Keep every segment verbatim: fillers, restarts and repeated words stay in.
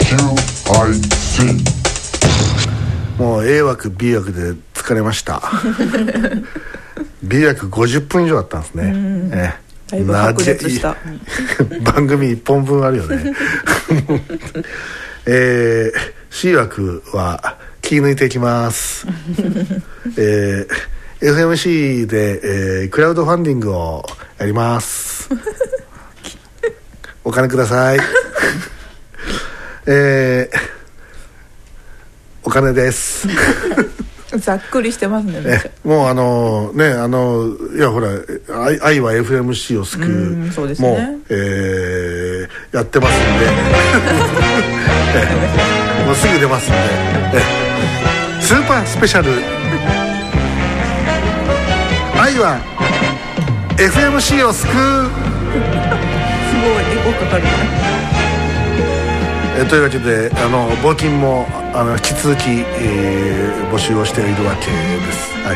キューアイシー。 もう A 枠 B 枠で疲れましたB 枠ごじゅっぷん以上あったんですね。ええ、 だいぶ白熱した番組いっぽんぶんあるよねえー、C 枠は気抜いていきますえー、エフエムシー で、えー、クラウドファンディングをやりますお金くださいえー、お金ですざっくりしてますね。 えもうあのねあのいやほら愛, 愛は エフエムシー を救う、 うんそうですね、 もう、えー、やってますんでえもうすぐ出ますんでえスーパースペシャル愛は エフエムシー を救うすごいエコかかるね。 えというわけであの募金もあの引き続き、えー、募集をしているわけです、はい、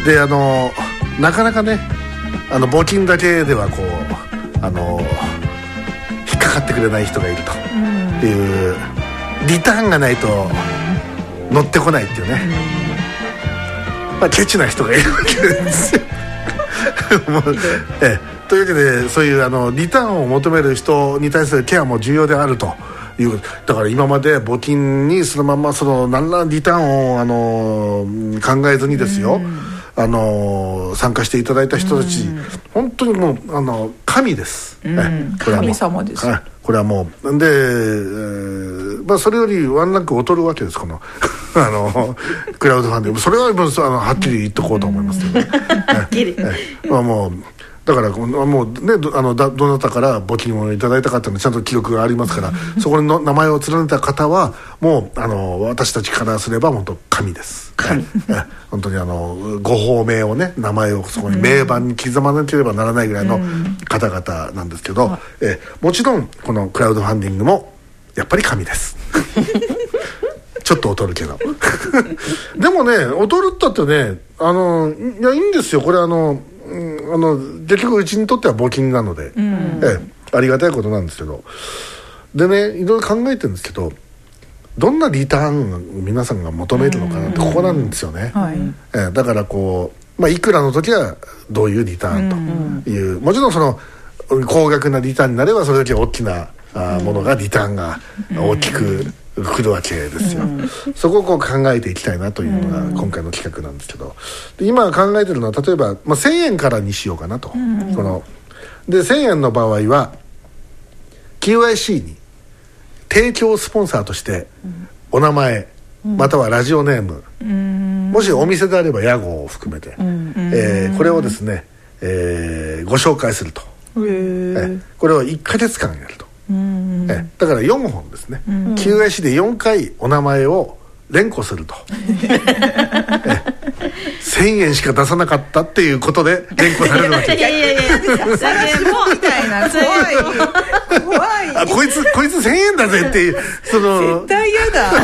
であのなかなかねあの募金だけではこうあの引っかかってくれない人がいるという、うん、リターンがないと乗ってこないっていうね、うんまあ、ケチな人がいるわけですよもうえというわけでそういうあのリターンを求める人に対するケアも重要であるというだから今まで募金にそのままその何らリターンをあの考えずにですよ、あの参加していただいた人たち本当にもうあの神です、 うん、これは神様です、 はい、これはもうで、えーまあ、それよりワンランク劣るわけですこのあのクラウドファンディングそれはもうあのはっきり言っとこうと思いますけど、ね、はっきり、えまあ、もうだからもうねどあのだどなたから募金をいただいたかっていうのはちゃんと記録がありますからそこの名前を連ねた方はもうあの私たちからすれば本当神です神本当にあのご褒美をね名前をそこに名板に刻まなければならないぐらいの方々なんですけど、うん、えもちろんこのクラウドファンディングもやっぱり神ですちょっと劣るけどでもね劣るったってねあのいやいいんですよこれあのうん、あの結局うちにとっては募金なので、うんええ、ありがたいことなんですけどでねいろいろ考えてるんですけどどんなリターンを皆さんが求めるのかなってここなんですよね、うんはいええ、だからこう、まあ、いくらの時はどういうリターンという、うん、もちろんその高額なリターンになればそれだけ大きなあものがリターンが大きく来るわけですよ、うん、そこをこう考えていきたいなというのが今回の企画なんですけどで今考えてるのは例えば、まあ、せんえんからにしようかなと、うん、このでせんえんの場合は キューアイシー に提供スポンサーとしてお名前、うん、またはラジオネーム、うん、もしお店であれば屋号を含めて、うんえー、これをですね、えー、ご紹介すると、えー、これをいっかげつかんやるとうんえだからよんほんですね、うん、キューアイシー でよんかいお名前を連呼するとえせんえんしか出さなかったっていうことで連呼されるわけですいやいやいやせんえんもみたいな怖い怖いあこいつこいつせんえんだぜっていうその絶対嫌だ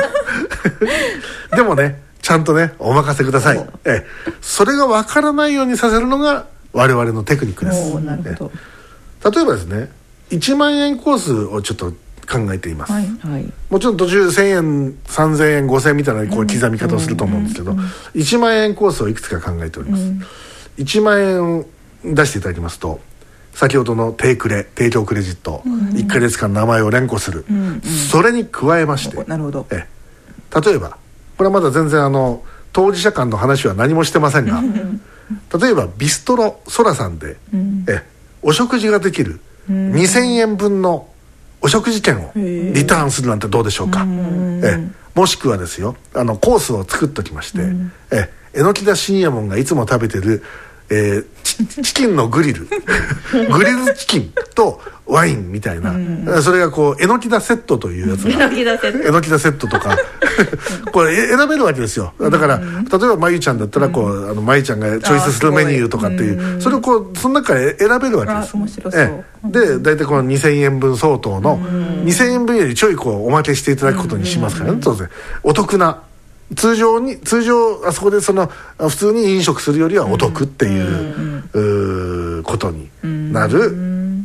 でもねちゃんとねお任せくださいえそれが分からないようにさせるのが我々のテクニックです。なるほど。例えばですねいちまんえんコースをちょっと考えています、はいはい、もちろん途中せんえんさんぜんえんごせんえんみたいなこう刻み方をすると思うんですけど、うんうんうん、いちまんえんコースをいくつか考えております、うん、いちまんえん出していただきますと先ほどの提クレ提供クレジット、うんうん、いっかげつかん名前を連呼する、うんうん、それに加えましてなるほどえ例えばこれはまだ全然あの当事者間の話は何もしてませんが例えばビストロソラさんで、うん、えお食事ができるにせんえんぶんのお食事券をリターンするなんてどうでしょうか。えもしくはですよあのコースを作っときまして、ええのきだ深夜門がいつも食べてる、えー、チ, チキンのグリルグリルチキンとワインみたいな、うん、それがこうえのきだセットというやつがえのきだセットえのきだセットとかこれ選べるわけですよ。だから、うん、例えばまゆちゃんだったらこう、うん、あのまゆちゃんがチョイスするメニューとかっていう、うん、それをこうその中から選べるわけです。 面白そう。 えで大体このにせんえんぶん相当の、うん、にせんえんぶんよりちょいこうおまけしていただくことにしますからね、うん、当然お得な通常に通常あそこでその普通に飲食するよりはお得っていう、うん、うことになる、うん、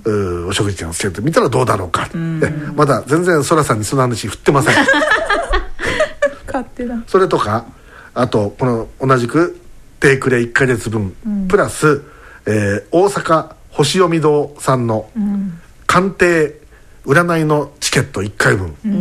うお食事券をつけてみたらどうだろうか、うん、まだ全然そらさんにその話振ってません勝手だ。 それとかあとこの同じくテイクレいっかげつぶん、うん、プラス、えー、大阪星読堂さんの鑑定占いのチケットいっかいぶん、うん、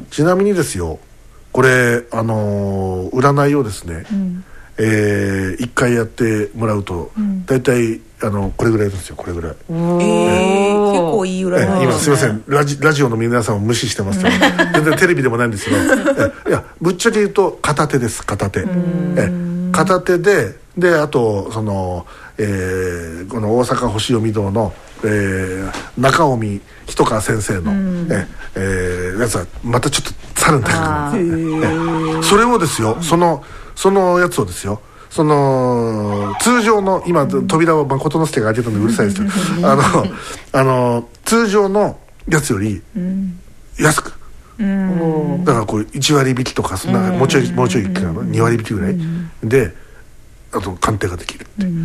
ちなみにですよこれあのー、占いをですね、うんえー、いっかいやってもらうと、うん、だいたいあのこれぐらいですよこれぐらい、 えー、結構いい占い、 えー、今すいませんラジ、ラジオの皆さんを無視してますけど全然テレビでもないんですけどえいやぶっちゃけ言うと片手です片手え片手でであとその、えー、この大阪星読堂の、えー、中尾一川先生の、ええー、やつはまたちょっとさらに高くなる、えそれをですよそのそのやつをですよその通常の今扉を誠之助が開けたのでうるさいですけどあのあの通常のやつより安く、うん、だからこういちわり引きとかそんなもうちょいもうちょいにわり引きぐらいであと鑑定ができるって、うん、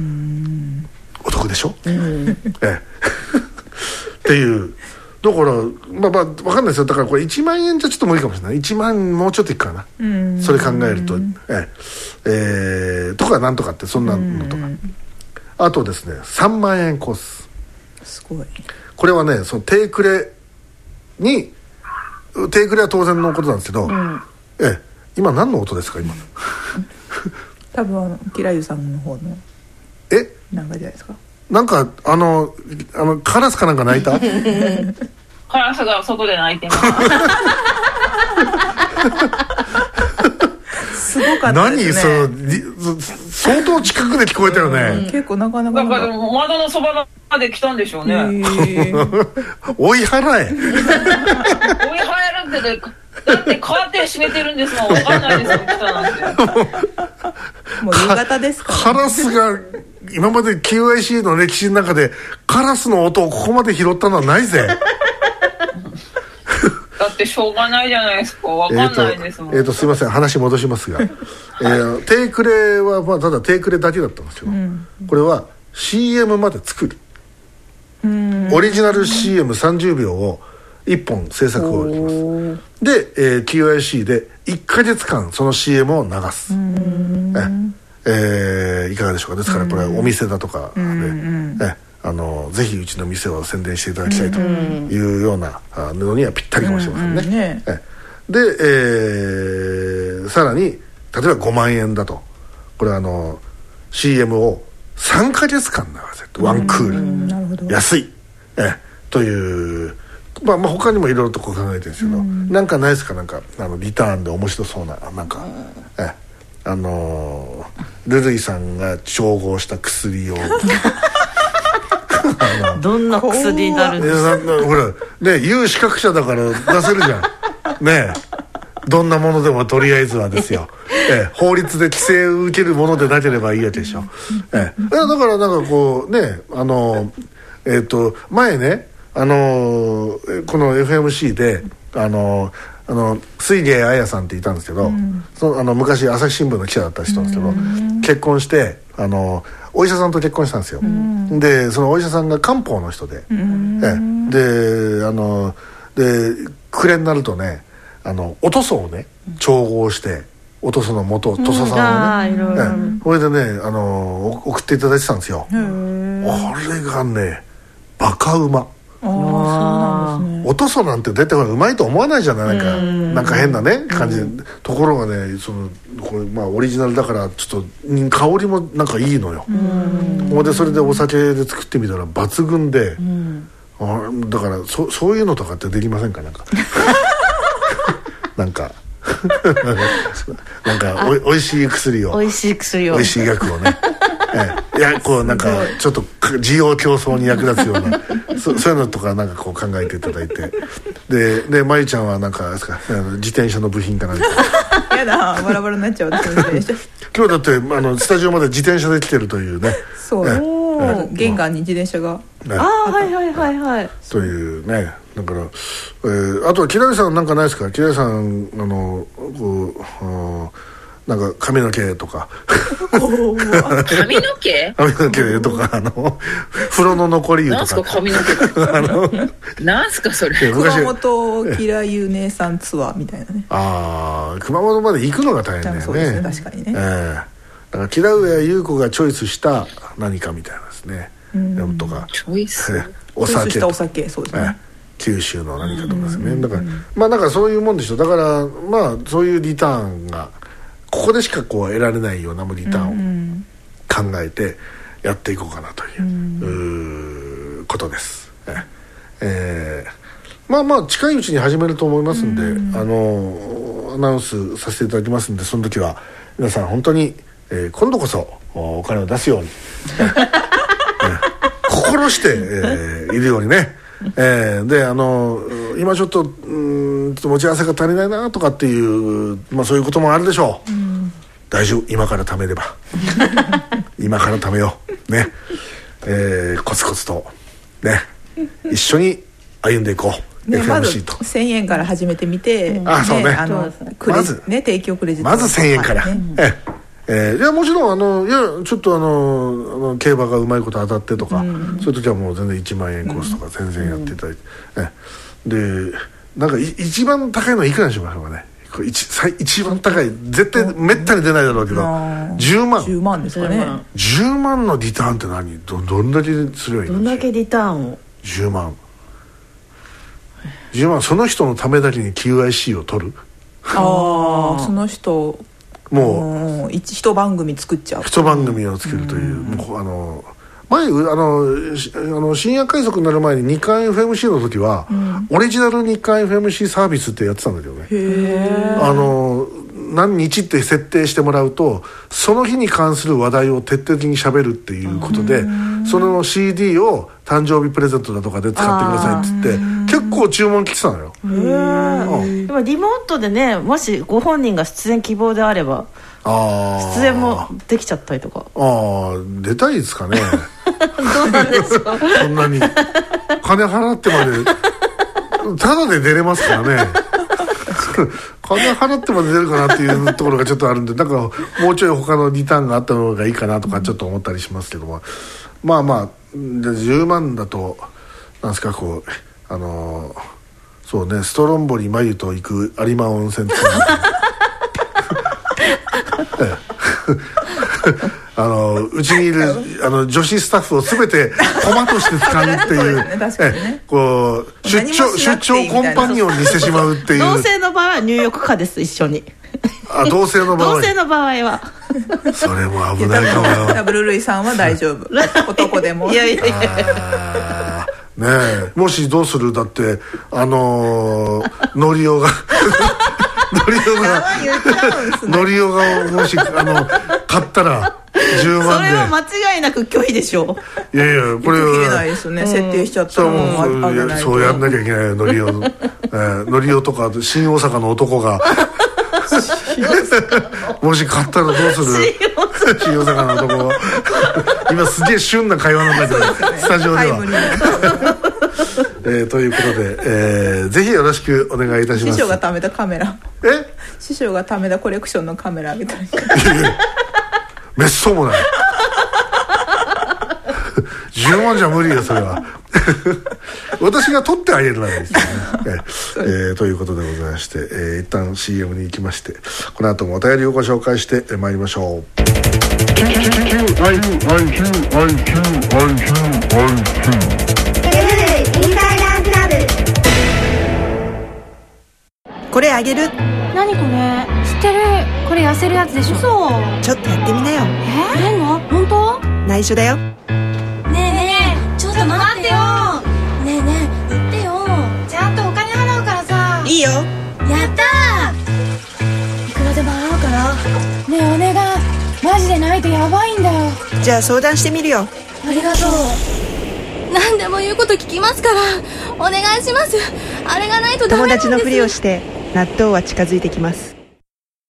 お得でしょ、うん、ええっていうだからまあまあ分かんないですよだからこれいちまんえんじゃちょっと無理かもしれないいちまんもうちょっといくかな、うん、それ考えるとえええー、とかなんとかってそんなのとか、うん、あとですねさんまんえんコースすごいこれはねそのテイクレにテイクレは当然のことなんですけど、うん、ええ今何の音ですか今多分あのキラユさんの方のえなんかじゃないですかなんかあのあのカラスかなんか鳴いたカラスが外で鳴いてますすごかったですね何その相当近くで聞こえたよね、 うん、結構なかなかなんかでも窓のそばまで来たんでしょうね追い払え追い払えるってでだってカーテン閉めてるんですもん分かんないですよ来たなんてもう夕方ですから、ね、 カラスが今まで キューアイシー の歴史の中でカラスの音をここまで拾ったのはないぜだってしょうがないじゃないですか分かんないですもん。 えーと、えーとすいません話戻しますが、えー、テイクレは、まあ、ただテイクレだけだったんですよ、うん、これは シーエム まで作る、うん、オリジナル シーエムさんじゅうびょうをいっぽん制作をしますで、えー、キューアイシー でいっかげつかんその シーエム を流す、うんえー、いかがでしょうか。ですからこれはお店だとかで、うんえあのぜひうちの店を宣伝していただきたいというようなのにはぴったりかもしれませんね、うんうんねえで、えー、さらに例えばごまんえんだとこれはあの シーエム をさんかげつかん流せるワンクール、うん、なるほど安いえというまあ、まあ他にもいろいろとこう考えてるんですけど、うん、なんかないですかなんかあのリターンで面白そうななんか、うん、えあのー、ルルイさんが調合した薬をどんな薬になるんですか。 ほらね有資格者だから出せるじゃんねえどんなものでもとりあえずはですよ、ええ、法律で規制を受けるものでなければいいわけでしょ、ええ、だからなんかこうねあのえっと前ねあのこの エフエムシー であのあの水芸彩さんっていたんですけど、うん、そのあの昔朝日新聞の記者だった人なんですけど、うん、結婚してあのお医者さんと結婚したんですよ、うん、でそのお医者さんが漢方の人で、うん、えであので暮れになるとねあのお塗装をね調合してお塗装の元塗装さんをね、うん、それでねあの送っていただいてたんですよ。あれがねバカうまあそうなんですね。お塗装なんて大体うまいと思わないじゃない、なんかなんか変なね感じで、ところがねそのこれまあオリジナルだからちょっと香りもなんかいいのよ。ほんでそれでお酒で作ってみたら抜群で、あだからそそういうのとかってできませんかなんかなんかなんかおおいしい薬をおいしい薬をおいしい薬をねええ、いやこうなんかちょっと需要競争に役立つようなそ, そういうのとかなんかこう考えていただいてででまゆちゃんはなんかですか自転車の部品かなんかやだバラバラになっちゃう今日だってあのスタジオまで自転車で来てるというねそう、ええ、玄関に自転車が、 ね、ああはいはいはいはいというねだから、えー、あとはキラリさんなんかないですか。キラリさんあのこうなんか髪の毛とか髪の毛髪の毛とか、あの風呂の残り湯とか。 なんすか髪の毛あのなんすかそれ。 熊本キラユ姉さんツアーみたいなね。 ああ、熊本まで行くのが大変だよね。 そうですね、確かにね。 えー、だから木田上優子がチョイスした何かみたいなですね、うんとかチョイスお酒チョイスしたお酒、そうですね、 えー九州の何かとかですね、だからまあなんかそういうもんでしょ。だからまあそういうリターンがここでしかこう得られないようなリターンを考えてやっていこうかなという、うーことです、ええー、まあまあ近いうちに始めると思いますんで、あのアナウンスさせていただきますんで、その時は皆さん本当に、えー、今度こそお金を出すように、えー、心して、えー、いるようにね。えー、であの今ちょっとうん持ち合わせが足りないなとかっていう、まあ、そういうこともあるでしょう、うん、大丈夫、今から貯めれば今から貯めようね、えー、コツコツとね一緒に歩んでいこう、ね、エフエムシー とまずせんえんから始めてみて、 うん、あそうね、 あのクレまずね、提供クレジットまずせんえんから、ね、ええー、いやもちろんあのいやちょっとあのあの競馬がうまいこと当たってとか、うん、そういう時はもう全然いちまんえんコースとか全然やっていただいて、うん、でなんかい一番高いのはいくらにしましょうかね。これ 一, 一番高い絶対めったに出ないだろうけど、うん、じゅうまんじゅうまんですかね。 じゅうまんのリターンって何 ど, どんだけすればいいの。 どんだけリターンをじゅうまんじゅうまん、その人のためだけに キューアイシー を取る。 ああ、その人もう一一番組作っちゃう。 一番組を作るという、うん、もうあの前あのあの深夜快速になる前に日刊 エフエムシー の時は、うん、オリジナル日刊 エフエムシー サービスってやってたんだけどね。へー。あの何日って設定してもらうとその日に関する話題を徹底的に喋るっていうことで、その シーディー を誕生日プレゼントだとかで使ってくださいって言って結構注文来てたのよ。へー。でもリモートでね、もしご本人が出演希望であればあ出演もできちゃったりとか。 ああ、出たいですかねどうなんでしょうそんなに金払ってまでただで出れますからね金払ってまで出るかなっていうところがちょっとあるんで、なんかもうちょい他のリターンがあった方がいいかなとかちょっと思ったりしますけども、まあまあじゅうまんだとなんですか、こうあのー、そうね、ストロンボリ眉と行く有馬温泉ってあのうちにいるあの女子スタッフを全て駒として使うっていうね、確かにね、 こう出張出張コンパニオンにしてしまうっていう。 同性の場合は入浴可です、一緒に。 あ、同性の場合同性の場合はそれも危ないかもよ。 ダブルルイさんは大丈夫男でも。いやいやいやねえ、もしどうする、だってあのー、ノリオがノリオがノリオがもしあの買ったらじゅうまんで、 それは間違いなく拒否でしょう。いやいや、これは切れないですね、うん、設定しちゃったらもうそうや、そうやんなきゃいけないよ、ノリオ、えー、ノリオとか新大阪の男がもし買ったらどうする新大阪の男は今すげえ旬な会話なんだけど、ね、スタジオではえー、ということで、えー、ぜひよろしくお願いいたします。 師匠が貯めたカメラ、 え師匠が貯めたコレクションのカメラみたいな。 めっそうもないじゅうまんじゃ無理よそれは私が撮ってあげるならですね、えー、ということでございまして、えー、一旦 シーエム に行きまして、この後もお便りをご紹介してまいりましょう。 これあげる。 何これ知ってる。これ痩せるやつでしょ。そうちょっとやってみなよ。 えー、やんの本当？ 内緒だよ。 ねえねえちょっと待ってよ。ねえねえ言ってよ。ちゃんとお金払うからさ。 いいよ。 やったー。いくらでも払うから。ねえお願い、マジでないとやばいんだよ。 じゃあ相談してみるよ。 ありがとう。何でも言うこと聞きますからお願いします。あれがないとダメなんです。 友達のふりをして納豆は近づいてきます。